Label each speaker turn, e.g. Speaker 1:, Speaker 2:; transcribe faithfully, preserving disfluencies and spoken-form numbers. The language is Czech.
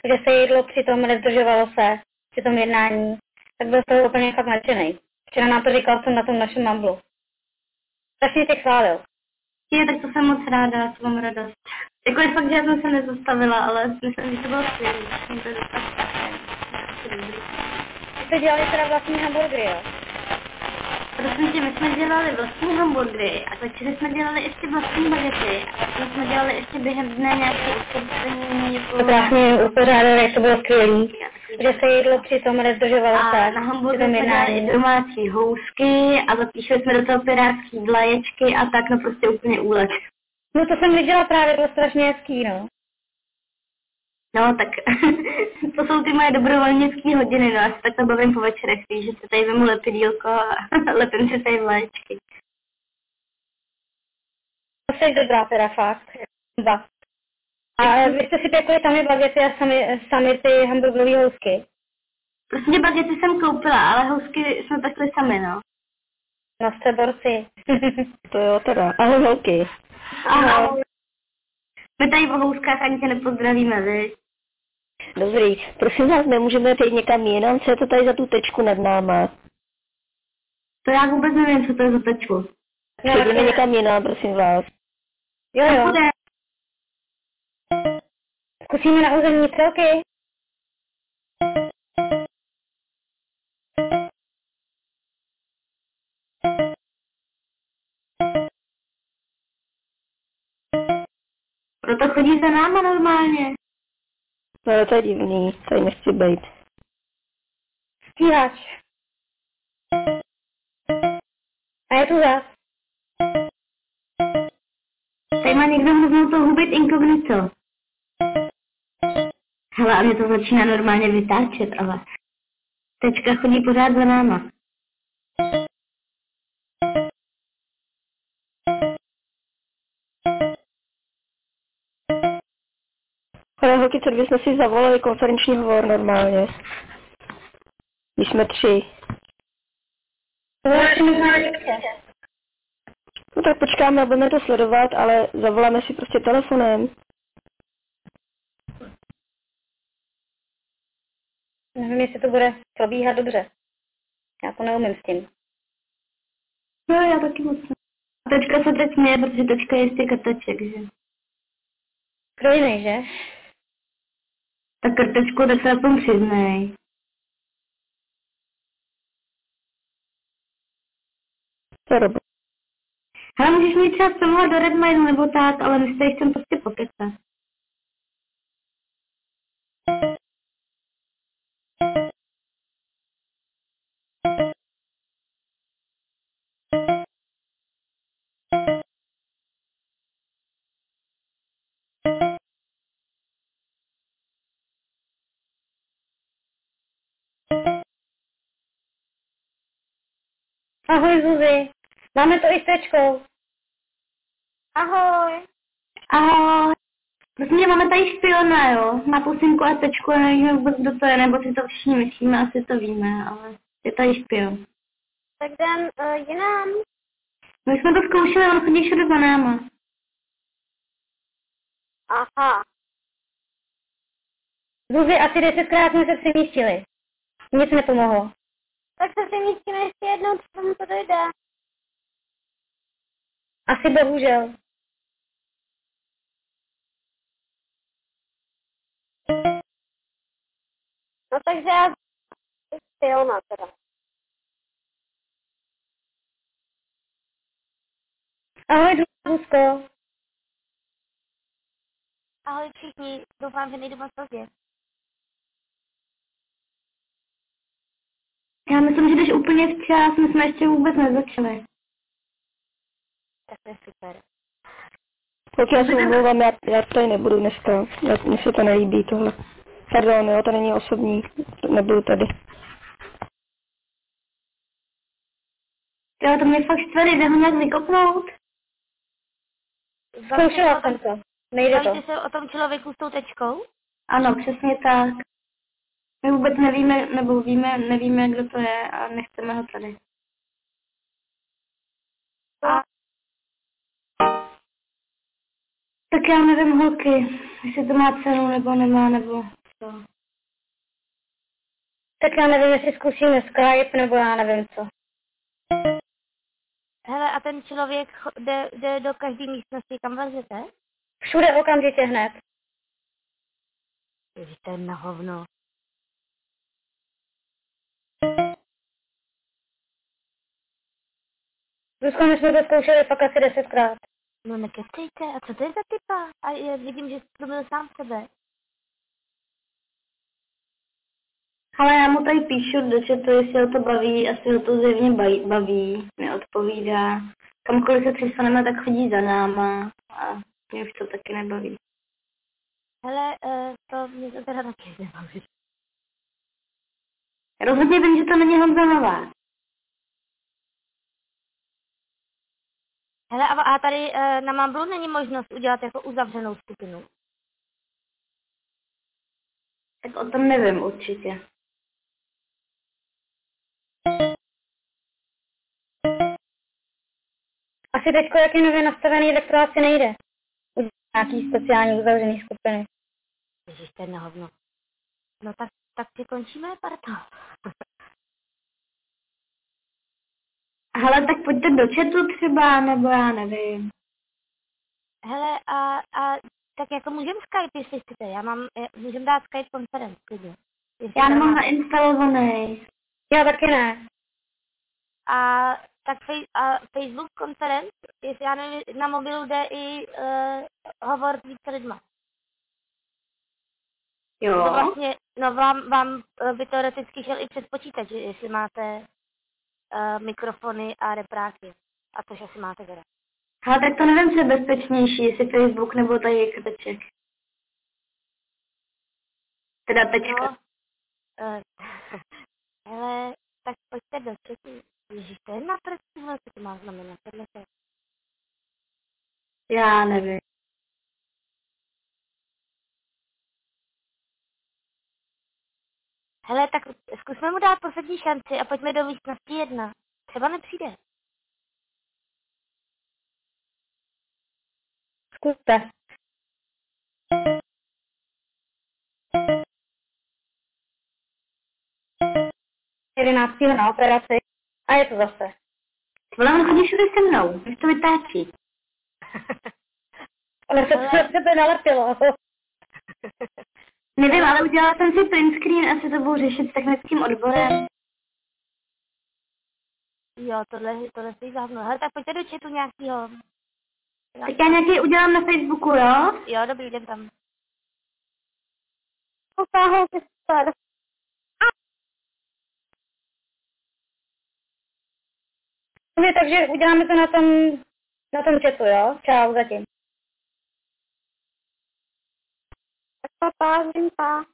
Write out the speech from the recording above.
Speaker 1: kde se jídlo přitom nezdržovalo se při tom jednání, tak byl to úplně fakt nadšenej. Včera nám to říkal jsem na tom našem Mumblu. Strašně tě chválil.
Speaker 2: Je, tak to jsem moc ráda, to mám radost. Jako je fakt, že já jsem se nezastavila, ale myslím, že to bylo skvělé. Jsem to dostala dobrý.
Speaker 1: Vy jste dělali teda vlastní hamburgery, jo?
Speaker 2: Prosím tě, my jsme dělali vlastní hamburgery a večeře jsme dělali ještě vlastní bagety a potom jsme dělali ještě během dne nějaké uskutečnění.
Speaker 1: To krásně uspořádali, jak to bylo skvělý, že se jídlo přitom nezdržovalo se.
Speaker 2: A na hamburgery jsme dělali i domácí housky a zapíšeli jsme do toho pirátský vlaječky a tak, no prostě úplně úlet.
Speaker 1: No to jsem viděla právě, bylo strašně hezký, no.
Speaker 2: No, tak to jsou ty moje dobrovolnické hodiny, no, já se takhle bavím po večerech, víš, že se tady vemu lepidílko a lepím si tady vlaječky.
Speaker 1: To jsi dobrá teda, fakt. Dva. A vy jste si pěkli sami bagety a sami, sami ty hamburgerové housky?
Speaker 2: Prostě bagety jsem koupila, ale housky jsme pekli sami, no.
Speaker 1: No jste borci.
Speaker 3: To jo teda, ahoj holky.
Speaker 2: Ahoj. My tady o houskách ani tě nepozdravíme, viď?
Speaker 3: Dobrý, prosím vás, nemůžeme teď někam jinam, co je to tady za tu tečku nad náma?
Speaker 2: To já vůbec nevím, co to je za tečku.
Speaker 3: Přejdeme někam jinam, prosím vás.
Speaker 1: Jo, jo. Zkusíme na územní celky.
Speaker 2: Proto chodí za náma normálně.
Speaker 3: No to je divný, tady nechci být.
Speaker 1: Stíhač. A je tu zas.
Speaker 2: Tady má někdo hroznou touhu být inkognito. Hele, a mě to začíná normálně vytáčet, ale tečka chodí pořád za náma.
Speaker 3: Ale holky, co kdybychom si zavolali konferenční hovor normálně? Když jsme tři. No tak počkáme a budeme to sledovat, ale zavoláme si prostě telefonem.
Speaker 1: Nevím, jestli to bude probíhat dobře. Já to neumím s tím.
Speaker 2: No, já taky moc. Tečka se teď směje, protože tečka je jistě krteček, že?
Speaker 1: Kdo jiný, že?
Speaker 2: Tak krtečku, tak se na tom přiznej.
Speaker 3: To je dobré.
Speaker 2: Hele, můžeš mít třeba semhle do Redmineu nebo tak, ale my se jich chcem prostě pokecat.
Speaker 1: Ahoj, Zuzi. Máme to i s tečkou. Ahoj.
Speaker 2: Ahoj. Prosím mě, máme tady špiona, jo? Má pusinku a tečku a nevíme vůbec, kdo to je, nebo si to všichni myslíme, asi to víme, ale je tady špion.
Speaker 1: Tak jdem uh, jinam.
Speaker 2: My jsme to zkoušeli, on chodí všude za náma.
Speaker 1: Aha. Zuzi, asi desetkrát jsme se přemístili. Nic nepomohlo. Tak se přemístíme ještě jednou, co tomu to dojde. Asi bohužel. No takže já špiona teda. Ahoj, Zuzko.
Speaker 4: Ahoj všichni, doufám, že nejdu moc pozdě.
Speaker 2: Já myslím, že jdeš úplně včas, my jsme ještě vůbec nezačali.
Speaker 4: Tak to je super.
Speaker 3: Tak já se omlouvám, já, já tady nebudu dneska. Mně se to nelíbí tohle. Pardon, jo, to není osobní. Nebudu tady.
Speaker 2: Jo, to mě fakt štve, jde ho nějak vykopnout.
Speaker 1: Zkoušela jsem to. Nejde to.
Speaker 4: Bavíte se o tom člověku s tou tečkou?
Speaker 2: Ano, přesně tak. My vůbec nevíme, nebo víme, nevíme, kdo to je a nechceme ho tady. A... Tak já nevím, holky, jestli to má cenu, nebo nemá, nebo co?
Speaker 1: Tak já nevím, jestli zkusíme Skype, nebo já nevím co.
Speaker 4: Hele, a ten člověk cho- jde, jde do každé místnosti, kam vlezete?
Speaker 1: Všude okamžitě hned.
Speaker 4: Ježiš, to je na hovno.
Speaker 1: Zuzko, my jsme to zkoušeli fakt asi desetkrát.
Speaker 4: No nekecejte, a co to je za typa? A já vidím, že jsi to byl sám sebe.
Speaker 2: Ale já mu tady píšu do chatu, jestli ho to baví, asi ho to zjevně baví, baví, neodpovídá. Kamkoliv se přestaneme, tak chodí za náma a mě už to taky nebaví.
Speaker 4: Hele, uh, to mě to teda taky nebaví.
Speaker 2: Rozhodně vím, že to není Honza Novák.
Speaker 4: Hele, a, a tady uh, na Mamblu není možnost udělat jako uzavřenou skupinu.
Speaker 2: Tak o tom nevím určitě.
Speaker 1: Asi teďko, jak je nově nastavený, tak to asi nejde. Udělat nějaký speciální uzavřený skupiny.
Speaker 4: Ježiš, to je na hovno. No tak, tak si končíme, parto.
Speaker 2: Hele, tak pojďte do chatu třeba, nebo já nevím.
Speaker 4: Hele, a, a tak jako můžem Skype, jestli chcete. Já mám, můžem dát Skype konferenci, klidně. Jestli
Speaker 2: Já
Speaker 4: to
Speaker 2: nemám
Speaker 4: máte.
Speaker 2: nainstalovaný.
Speaker 1: Já taky ne.
Speaker 4: A tak fej, a Facebook konferenc, jestli já nevím, na mobilu jde i uh, hovor s více lidma.
Speaker 2: Jo.
Speaker 4: To vlastně, no vám, vám eh, by teoreticky šel i přes počítač, jestli máte uh, mikrofony a repráky. A což asi máte teda.
Speaker 2: Ale tak to nevím, co je bezpečnější, jestli Facebook nebo tady je krteček. Teda tečka.
Speaker 4: No, uh, hele, tak pojďte do četu. Ježíš, to je na prstůhle, co to má znamenat. Tohle to.
Speaker 2: Já nevím.
Speaker 4: Hele, tak zkusme mu dát poslední šanci a pojďme do místnosti jedna. Třeba nepřijde.
Speaker 1: Zkuste. jedenáctého na operaci. A je to zase.
Speaker 2: Vole, on chodí všude se mnou, když to vytáčí.
Speaker 1: Ale se,
Speaker 4: Ale-
Speaker 1: se, se to nalepilo.
Speaker 2: Nevím, ale udělala jsem si print screen, asi to budu řešit s technickým odborem.
Speaker 4: Jo, tohle, tohle si závno. Hele, tak pojďte do chatu nějakýho.
Speaker 2: Tak já nějaký udělám na Facebooku, jo?
Speaker 4: Jo, dobrý, jdem tam.
Speaker 1: Posáhl si star. Takže uděláme to na tom, na tom chatu, jo? Čau zatím. Tak pa, pa, pa.